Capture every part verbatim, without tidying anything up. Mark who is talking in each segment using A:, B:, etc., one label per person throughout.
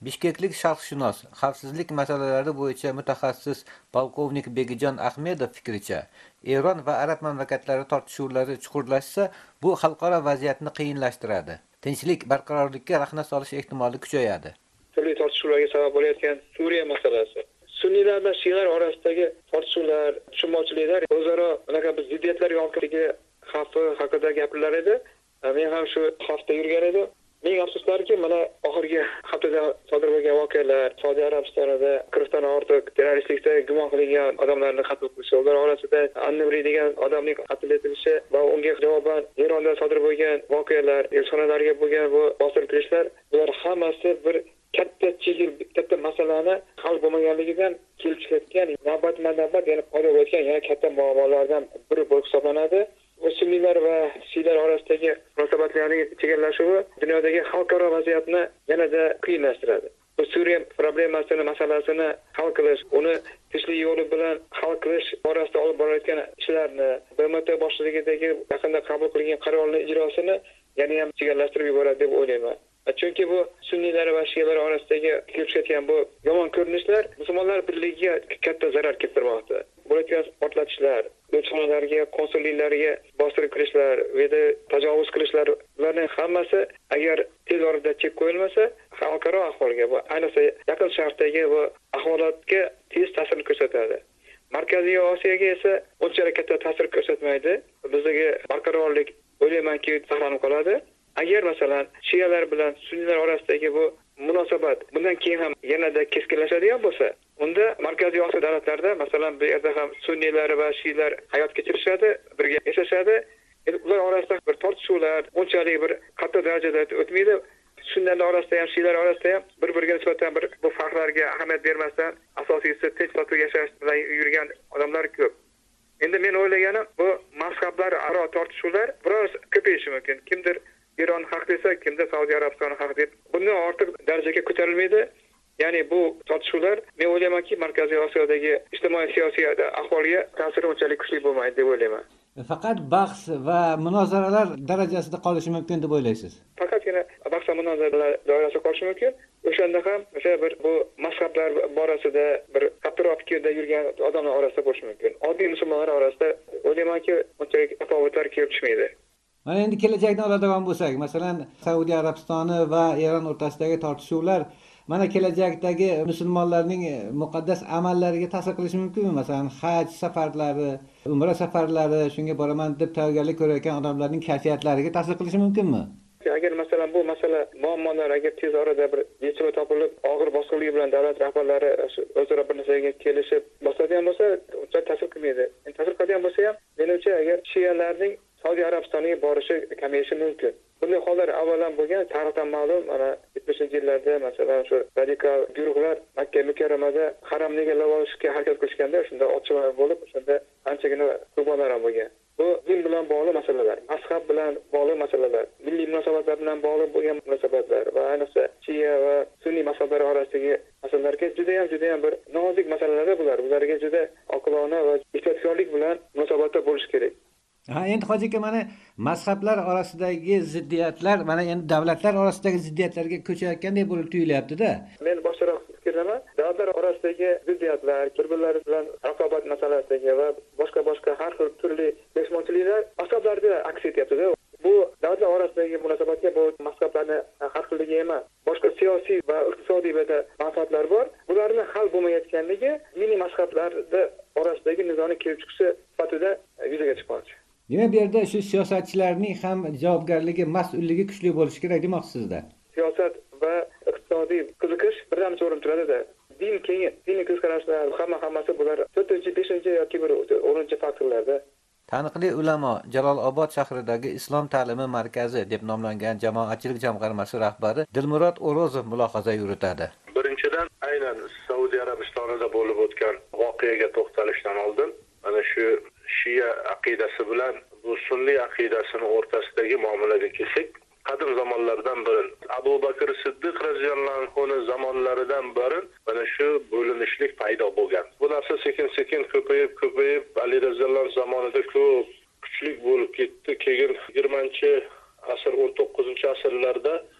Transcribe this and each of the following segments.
A: Bishkeklik sharqshunos, xavfsizlik masalalari bo'yicha mutaxassis polkovnik Begijon Ahmedov fikricha, Eron va arab mamlakatlari tortishuvlari chuqurlashsa, bu xalqaro vaziyatni qiyinlashtiradi. Tinchlik barqarorlikka rahna solish ehtimoli kuchayadi.
B: Turli tortishuvlarga sabab bo'layotgan Suriya masalasi, sunniylar va shialar orasidagi tortishuvlar, tushunmovchiliklar, o'zaro unaqa bir ziddiyatlarga olib kelgan xavfi haqida gapirlar edi. Men ham shu xavfda yurgan edim. Ming afsuslarki, mana oxirgi haftada sodir bo'lgan voqealar, Saudiya Arabistonida qirqdan ortiq terroristlikda gumon qilingan odamlarni qatl qilishi, ular orasida An-Nibri degan odamning qatl etilishi va unga javoban Eronda sodir bo'lgan voqealar, elchixonalarga bo'lgan bu bostirib kirishlar, bular hammasi bir katta chigil, katta masalani hal bo'lmaganligidan kelib chiqayotgan navbatma-navbat yana paydo bo'layotgan yana katta muammolardan biri bo'lib hisoblanadi. Sunniylar va shialar orasidagi munosabatlarning chegarlashuvi dunyodagi xalqaro vaziyatni yanada qiyinlashtiradi. Bu Suriya problemasini, masalasini hal qilish, uni tinchlik yo'li bilan hal qilish borasida olib borayotgan ishlarni, B M T boshchiligidagi yaqinda qabul qilingan qarorning ijrosini yana ham chegarlashtirib yuboradi deb o'ylayman. Chunki bu sunniylar va shialar orasidagi kelib chiqayotgan bu yomon ko'rinishlar musulmonlar birligiga katta zarar keltirmoqda. Bo'layotgan portlatishlar, elchixonalarga, konsulliklarga bostirib kirishlar va tajovuz qilishlar, ularning hammasi agar tez orada chek qo'yilmasa, xalqaro ahvolga va ayniqsa yaqin sharqdagi bu ahvolotga tez ta'sir ko'rsatadi. Markaziy Osiyoga esa unchalik katta ta'sir ko'rsatmaydi. Bizga barqarorlik o'ylaymanki saqlanib qoladi. Agar masalan shialar bilan sunniylar orasidagi bu munosabat bundan keyin ham yanada keskinlashadigan bo'lsa, unda Markaziy Osiyo davlatlarida masalan bu yerda ham sunniylar va shialar hayot kechirishadi, birga yashashadi. Ular orasida bir tortishuvlar unchalik bir qattiq darajada o'tmaydi. Sunniylar orasida ham shialar orasida ham bir-biriga nisbatan bir bu farqlarga ahamiyat bermasdan asosiysi tinch totib yashash bilan yurgan odamlar ko'p. Endi men o'ylaganim bu mazhablar aro tortishuvlar biroz ko'payishi mumkin. Kimdir Eron haq desa, kimdir Saudiya Arabistoni haq deb bundan ortiq darajaga ko'tarilmaydi. Ya'ni bu tortishuvlar men o'ylaymanki Markaziy Osiyodagi ijtimoiy siyosiy ahvolga ta'siri unchalik kuchli bo'lmaydi deb o'ylayman.
A: Faqat bahs va munozaralar darajasida qolishi mumkin deb o'ylaysiz?
B: Faqatgina bahs va munozaralar doirasida qolishi mumkin. O'shanda ham o'sha bir bu mazhablar borasida bir qattiqroq fikrda yurgan odamlar orasida bo'lishi mumkin. Oddiy musulmonlar orasida o'ylaymanki unchalik tafovutlar kelib chiqmaydi.
A: Mana endi kelajakni oladigan bo'lsak, masalan, Saudiya Arabistoni va Eron o'rtasidagi tortishuvlar mana kelajakdagi musulmonlarning muqaddas amallariga ta'sir qilishi mumkinmi? Masalan, haj safarlari, umra safarlari, shunga boraman deb tayyorgarlik ko'rayotgan odamlarning kayfiyatlariga ta'sir qilishi mumkinmi?
B: Agar masalan bu masala muammolar agar tez orada bir yechimi topilib, og'ir bosqinlik bilan davlat rahbarlari o'zaro bir narsaga kelishib bosadigan bo'lsa, uncha ta'sir qilmaydi. Endi ta'sir qiladigan bo'lsa ham, menimcha agar shialarning Saudiya Arabistoniga borishi kamayishi mumkin. Bunday hollar avvaldan bo'lgan, tarixdan ma'lum, mana yetmishinchi yillarda masalan shu radikal guruhlar Makka mukarramada haramni egallab olishga harakat qilishganda, shunda otishmalar bo'lib, shunda anchagina qurbonlar ham bo'lgan. Bu din bilan bog'liq masalalar, mazhab bilan bog'liq masalalar, milliy munosabatlar bilan bog'liq bo'lgan munosabatlar va ayniqsa Shia va Sunniy mazhablari orasidagi masalalarga juda ham juda ham bir nozik masalalar bular. Ularga juda oqilona va ehtiyotkorlik bilan munosabatda bo'lish kerak.
A: Ha, endi hoji aka, mana mazhablar orasidagi ziddiyatlar mana endi davlatlar orasidagi ziddiyatlarga ko'chayotgandek bo'lib tuyulyapti-da.
B: Men boshqaroq fikrlaman. Davlatlar orasidagi ziddiyatlar, bir-birlari bilan raqobat masalasidagi va boshqa-boshqa har xil turli kelishmovchiliklar mazhablarda aks etyapti-da. Bu davlatlar orasidagi munosabatga bu mazhablarni har xilligi emas. Boshqa siyosiy va iqtisodiy manfaatlar bor. Bularni hal bo'lmayotganligi milliy mazhablarda orasidagi nizoni kelib chiqishi sifatida yuzaga chiqmoqda.
A: Demak, bu yerda shu siyosatchilarning ham javobgarligi, mas'ulligi kuchli bo'lishi kerak demoqsizda.
B: Siyosat va iqtisodiy qiziqish birdamchi o'rin turadi-da. Din keyin, diniy qiziqishlar hamma hammasi bular to'rtinchi, beshinchi yoki bir o'ninchi faktorlarda.
A: Taniqli ulamo Jalolobod shahridagi Islom ta'limi markazi deb nomlangan jamoatchilik jamg'armasi rahbari Dilmurod O'rozov mulohaza yuritadi.
C: Birinchidan, aynan Saudiya Arabistonida bo'lib o'tgan voqeaga to'xtalishdan oldin mana shu Shia aqidasi bilan bu sunniy aqidasini o'rtasidagi muomalaga kelsak, qadim zamonlardan beri Abu Bakr Siddiq radhiyallohu anhu zamonlaridan beri mana shu bo'linishlik paydo bo'lgan. Bu narsa sekin-sekin ko'payib, ko'payib Ali radhiyallohu zamonida ko'p kuchli bo'lib ketdi. Keyin yigirmanchi asr, o'n to'qqizinchi asrlarda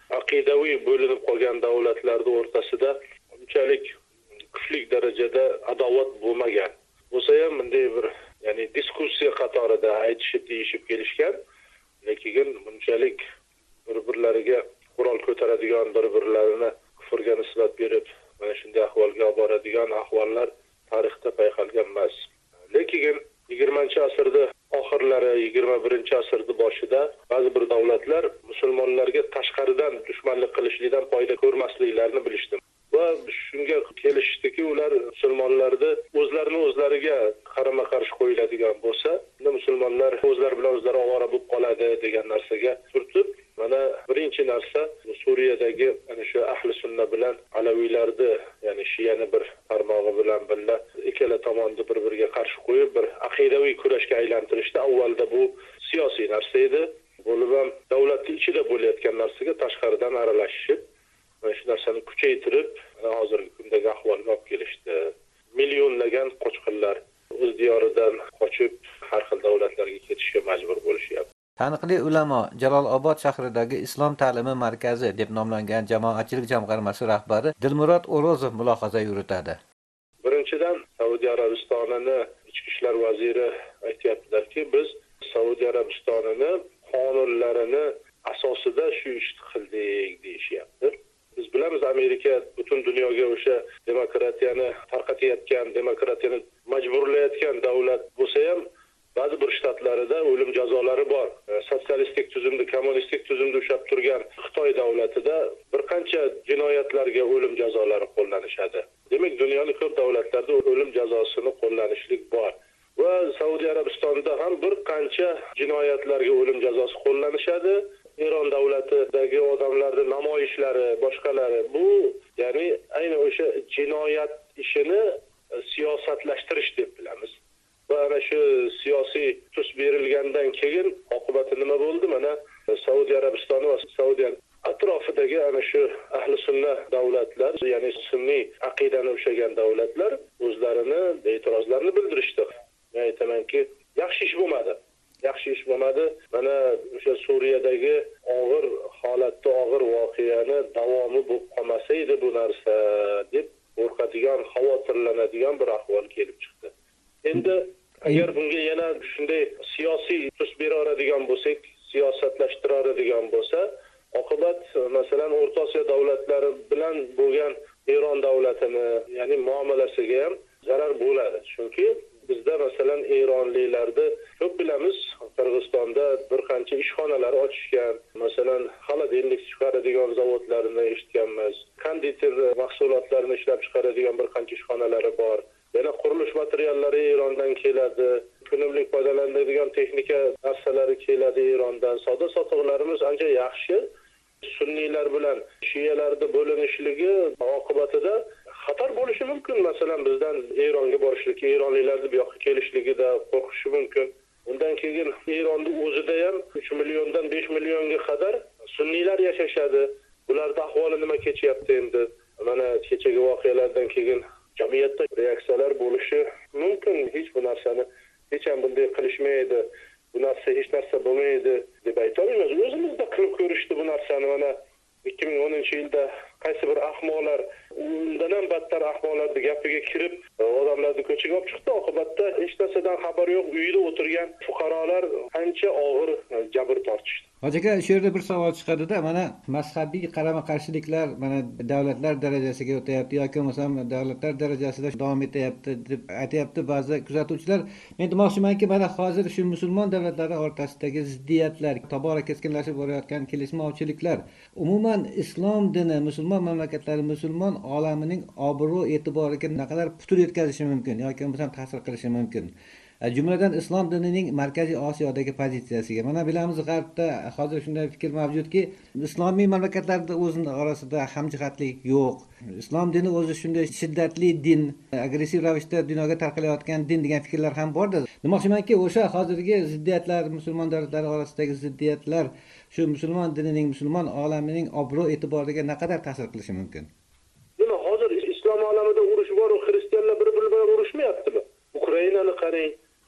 C: aqidaviy bo'linib qolgan davlatlarning o'rtasida unchalik kuchli darajada adovat bo'lmagan. Bo'lsa ham bunday bir ya'ni diskussiya qatorida aytishib deyishib kelishgan, lekin bunchalik bir-birlariga qurol ko'taradigan, bir-birlarini kufrga nisbat berib, mana shunday ahvolga olib boradigan ahvollar tarixda payqalgan emas. Lekin yigirmanchi asrda oxirlari, yigirma birinchi asrda boshida ba'zi bir davlatlar musulmonlarga tashqaridan dushmanlik qilishlikdan foyda ko'rmasliklarini bilishdi. Va shunga kelishdiki, ular musulmonlarni o'zlarini o'zlariga qarama-qarshi qo'yiladigan bo'lsa, unda musulmonlar o'zlari bilan o'zlari ovora bo'lib qoladi degan narsaga turtib, mana birinchi narsa Suriyadagi ana shu ahli sunna bilan alaviylarni, ya'ni shiyani bir tarmog'i bilan birga ikkala tomonni bir-biriga qarshi qo'yib, bir aqidaviy kurashga aylantirishda avvalda bu siyosiy narsa edi. Bo'lib ham davlatning ichida bo'layotgan narsaga tashqaridan aralashishib, mana shu narsani kuchaytirib, hozirgi kundagi ahvolga olib kelishdi. Millionlagan qochqinlar o'z diyoridan qochib har xil davlatlarga ketishga majbur bo'lishyapti.
A: Taniqli ulamo Jalolobod shahridagi Islom ta'limi markazi deb nomlangan jamoatchilik jamg'armasi rahbari Dilmurod O'rozov mulohaza yuritadi.
C: Birinchidan, Saudiya Arabistonining ichki ishlar vaziri aytayaptilarki, biz Saudiya Arabistonini qonunlarini asosida shu ishni qildik deyishyapti. Biz bilamiz, Amerika butun dunyoga o'sha demokratiyani tarqatayotgan, demokratiyani majburlayotgan davlat bo'lsa ham, ba'zi bir shtatlarida o'lim jazolari bor. Sotsialistik tuzumda, kommunistik tuzumda ushlab turgan Xitoy davlatida bir qancha jinoyatlarga o'lim jazolari qo'llanishadi. Demak, dunyoning ko'p davlatlarida o'lim jazosini qo'llanishlik bor. Va Saudiya Arabistonida ham bir qancha jinoyatlarga o'lim jazosi qo'llanishadi. Eron davlatidagi odamlarning namoyishlari, boshqalari bu, ya'ni ayni o'sha jinoyat ishini siyosatlashtirish deb bilamiz. Va ana shu siyosiy tus berilgandan keyin oqibati nima bo'ldi? Mana Saudiya Arabistoni va Saudiya atrofidagi ana shu ahli sunna davlatlar, ya'ni sunniy aqidani ushlagan davlatlar o'zlarini e'tirozlarini bildirishdi. Men aytamanki, yaxshi ish bo'lmadi. Yaxshi ish bo'lmadi. Mana o'sha Suriyadagi og'ir holatda og'ir voqeani davomi bo'lib qolmasa edi bu narsa deb qo'rqadigan, xavotirlanadigan bir ahvol kelib chiqdi. Endi agar bunga yana shunday siyosiy tus bera oladigan bo'lsak, siyosatlashtira oladigan bo'lsa, oqibat masalan O'rta Osiyo davlatlari bilan bo'lgan Eron davlatini, ya'ni muomalasiga ham zarar bo'ladi. Chunki bizda masalan Eronliklarni ko'p bilamiz, Qirg'izistonda bir qancha ishxonalar ochishgan, masalan xolodilnik chiqaradigan zavodlarini eshitganmiz, konditer mahsulotlarini ishlab chiqaradigan bir qancha ishxonalari bor. Yana qurilish materiallari Erondan keladi, kunumlik foydalanadigan texnika narsalari keladi Erondan. Savdo sotiqlarimiz ancha yaxshi. Sunniylar bilan shiyalarning bo'linishligi oqibatida xatar bo'lishi mumkin. Masalan, bizdan Eronga borishlik, Eronliklarning bu yoqqa kelishligida qo'rqishi mumkin. Undan keyin Eronning o'zida ham uch milliondan besh millionga qadar sunniylar yashashadi. Bularning ahvoli nima kechyapti endi? Mana kechagi voqealardan keyin jamiyatda reaksiyalar bo'lishi mumkin. Hech bu narsani hech ham bunday qilishmaydi, bu narsa hech narsa bo'lmaydi deb aytolmaymiz. O'zimizda qilib ko'rishdi bu narsani. Mana ikki ming o'ninchi yilda qaysi bir ahmoqlar, undan ham battar ahmoqlarning gapiga kirib, odamlarni ko'chaga olib chiqdi. Oqibatda hech narsadan xabar yo'q, uyida o'tirgan fuqarolar ancha og'ir jabr tortishdi.
A: Hoji aka, shu yerda bir savol chiqadi-da, mana mazhabiy qarama-qarshiliklar mana davlatlar darajasiga o'tayapti yoki bo'lmasam davlatlar darajasida davom etyapti deb aytayapti ba'zi kuzatuvchilar. Men demoqchimanki, mana hozir shu musulmon davlatlari o'rtasidagi ziddiyatlar, tobora keskinlashib borayotgan kelishmovchiliklar, umuman islom dini, musulmon mamlakatlari, musulmon olamining obro' e'tiboriga naqadar putur yetkazishi mumkin yoki bo'lmasam ta'sir qilishi mumkin. Jumladan islom dinining Markaziy Osiyodagi pozitsiyasiga. Mana bilamiz, G'arbda hozir shunday fikr mavjudki, islomiy mamlakatlarda o'zini orasida hamjihatlik yo'q. Islom dini o'zi shunday shiddatli din, agressiv ravishda dunyoga tarqalayotgan din degan fikrlar ham bordir. Demoqchimanki, o'sha hozirgi ziddiyatlar, musulmon davlatlari orasidagi ziddiyatlar shu musulmon dinining, musulmon olamining obro' e'tiboriga naqadar ta'sir qilishi mumkin?
C: Nima, hozir islom olamida urush bor, xristianlar bir-biri bilan urushmayaptimi? Ukrainani qarang,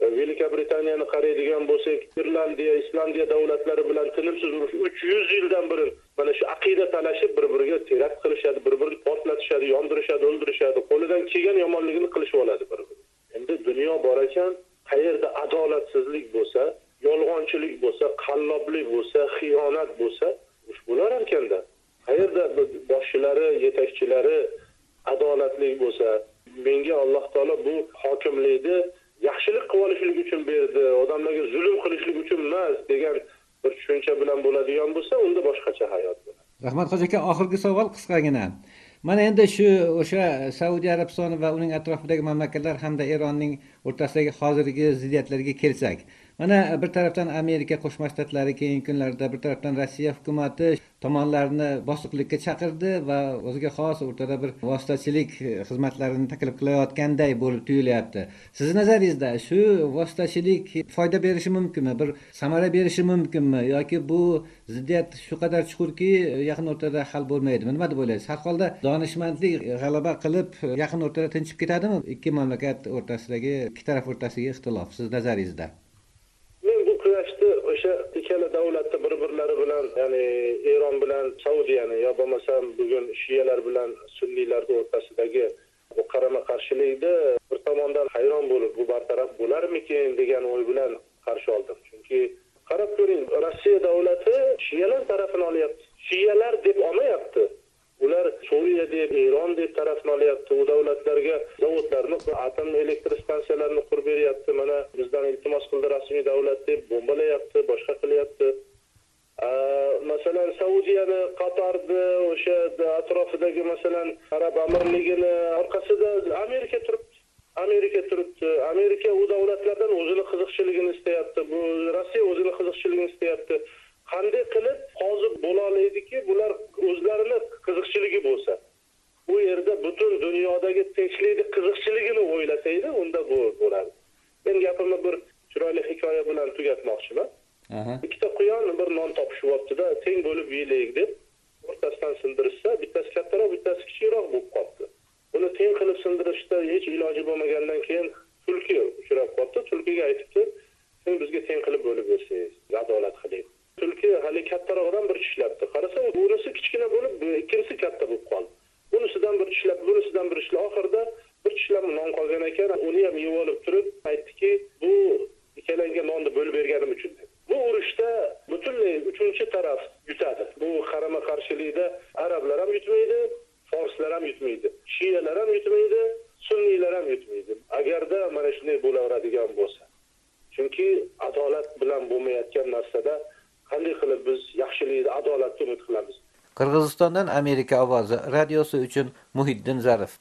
C: Buyuk Britaniyani qaraydigan bo'lsak, Irlandiya, Islandiya davlatlari bilan tinimsiz urush uch yuz yildan beri mana shu aqida talashib bir-biriga terakt qilishadi, bir-birini portlatishadi, yondirishadi, o'ldirishadi, qo'lidan kelgan yomonligini qilishib oladi bir-biri. Endi dunyo bor ekan, qayerda adolatsizlik bo'lsa, yolg'onchilik bo'lsa, qalloblik bo'lsa, xiyonat bo'lsa, ush bo'lar ekanda. Qayerda boshchilari, yetakchilari adolatli bo'lsa, menga Alloh taolo bu hokimlikni yaxshilik qilib olishlik uchun berdi, odamlarga zulm qilishlik uchun emas degan bir tushuncha bilan bo'ladigan bo'lsa, unda boshqacha hayot bo'ladi.
A: Rahmat Hoji aka, oxirgi savol qisqagina. Mana endi shu o'sha Saudiya Arabistoni va uning atrofidagi mamlakatlar hamda Eronning o'rtasidagi hozirgi ziddiyatlarga kelsak, mana bir tarafdan Amerika Qo'shma Shtatlari keyingi kunlarda, bir tarafdan Rossiya hukumati tomonlarni bosiqlikka chaqirdi va o'ziga xos o'rtada bir vositachilik xizmatlarini taklif qilayotganday bo'lib tuyulyapti. Siz nazaringizda shu vositachilik foyda berishi mumkinmi? Bir samara berishi mumkinmi? Yoki bu ziddiyat shu qadar chuqurki, yaqin o'rtada hal bo'lmaydimi? Nima deb o'ylaysiz? Har holda donishmandlik g'alaba qilib yaqin o'rtada tinchib ketadimi? Ikki mamlakat o'rtasidagi, ikki taraf o'rtasidagi ixtilof siz nazaringizda?
C: Men bu kurashni o'sha ikkala davlatni bir-birlari bilan, ya'ni Eron bilan Saudiyani yo bo'lmasam bugun shiyalar bilan sunniylar o'rtasidagi bu qarama-qarshilikni bir tomondan hayron bo'lib, bu bartaraf bo'larmikin degan o'y bilan qarshi oldim. Chunki qarab ko'ring, Rossiya davlati shiyalar tarafini olyapti. Shiyalar deb olmayapti. Ular Suriya deb, Eron deb tarafni olyapti. U davlatlarga zavodlarni, atom elektr stansiyalarini qurib beryapti. Mana bizdan iltimos qildi rasmiy davlat deb bombalayapti, boshqa qilyapti. Masalan, Saudiyani, Qatarni, o'sha atrofidagi masalan Arab amirligini orqasida Amerika turibdi. Amerika turibdi. Amerika u davlatlardan o'zini qiziqchiligini istayapti. Bu Rossiya o'zini qiziqchiligini istayapti. Qanday qilib hozir bo'la oladiki, bular o'zlarini qiziqchiligi bo'lsa, bu yerda butun dunyodagi tinchlikni qiziqchiligini o'ylasaydi, unda bu bo'ladi. Men gapimni bir chiroyli hikoya bilan tugatmoqchiman. Ikkita quyon bir non topishib olibdi-da, teng bo'lib yeylik deb o'rtasidan sindirishsa, bittasi kattaroq, bittasi kichikroq bo'lib qoldi. Buni teng qilib sindirishda hech iloji bo'lmagandan keyin tulki uchrab qoldi. Tulkiga aytibdi, "Sen bizga teng qilib bo'lib bersangiz, adolat qiling." Tulki hali kattaroqdan bir tishlabdi. Qarasa, bunisi kichkina bo'lib, ikkinchisi katta bo'lib qoldi. Bunisidan bir tishlab, bunisidan bir tishlab, oxirida bir tishlab non qolgan ekan, uni ham yeb olib turib aytdiki, "Bu ikkalanga nonni bo'lib berganim uchun." Bu urushda butunlay uchinchi taraf yutadi. Bu qarama-qarshilikda arablar ham yutmaydi, forslar ham yutmaydi, shiyalar ham yutmaydi, sunniylar ham yutmaydi. Agarda mana shunday bo'laveradigan bo'lsa. Chunki adolat bilan bo'lmayotgan narsada qanday qilib biz yaxshilikni, adolatni umid qilamiz?
A: Qirg'izistondan Amerika ovozi radiosi uchun Muhiddin Zarif.